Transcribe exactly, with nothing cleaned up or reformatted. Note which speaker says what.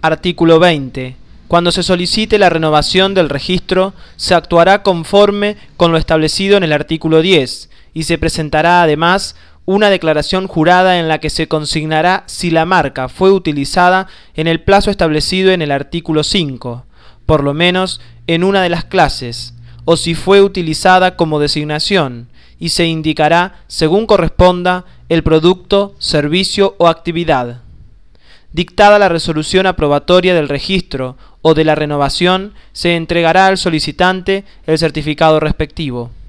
Speaker 1: Artículo veinte. Cuando se solicite la renovación del registro, se actuará conforme con lo establecido en el artículo diez y se presentará además una declaración jurada en la que se consignará si la marca fue utilizada en el plazo establecido en el artículo cinco, por lo menos en una de las clases, o si fue utilizada como designación, y se indicará, según corresponda, el producto, servicio o actividad. Dictada la resolución aprobatoria del registro o de la renovación, se entregará al solicitante el certificado respectivo.